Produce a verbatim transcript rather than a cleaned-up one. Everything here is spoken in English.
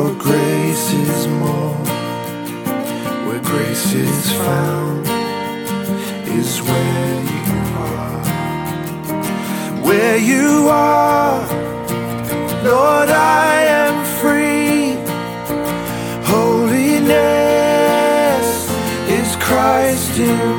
Your grace is more. Where grace is found is where you are. Where you are, Lord, I am free. Holiness is Christ in